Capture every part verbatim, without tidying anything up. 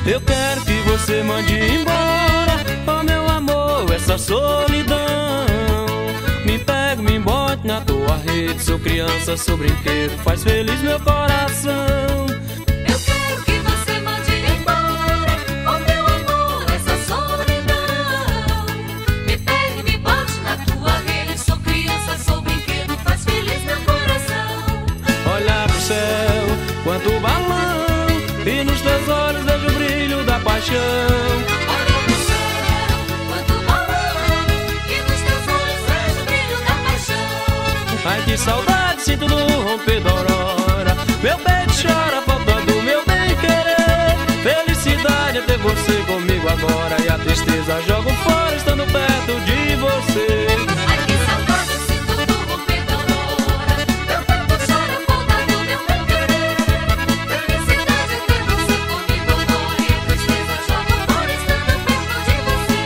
Eu quero que você mande embora, oh meu amor, essa solidão. Me pega, me bote na tua rede. Sou criança, sou brinquedo, faz feliz meu coração. Eu quero que você mande embora, oh meu amor, essa solidão. Me pegue, me bote na tua rede. Sou criança, sou brinquedo, faz feliz meu coração. Olhar pro céu, quanto balão, e nos teus olhos vejo o brilho da paixão. Olha pro céu, quanto balão, e nos teus olhos vejo o brilho da paixão. Ai que saudade, sinto no romper da aurora. Meu peito chora, falta do meu bem querer. Felicidade é ter você comigo agora, e a tristeza jogo fora estando perto de você. Ai que saudade, sinto no romper da aurora. Meu peito chora, falta do meu bem querer. Felicidade é ter você comigo agora, e a tristeza jogo fora estando perto de você.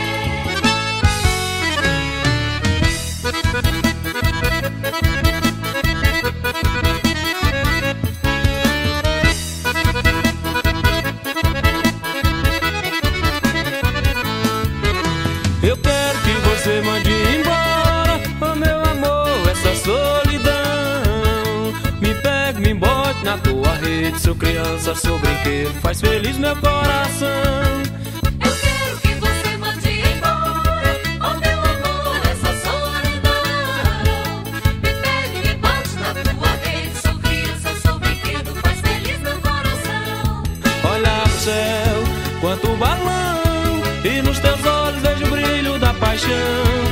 Eu quero que você mande embora, oh meu amor, essa solidão. Me pegue, me bote na tua rede. Sou criança, sou brinquedo, faz feliz meu coração. Eu quero que você mande embora, oh meu amor, essa solidão. Me pegue, me bote na tua rede. Sou criança, sou brinquedo, faz feliz meu coração. Olhar pro céu, quanto balão, e nos teus olhos vejo o brilho da paixão.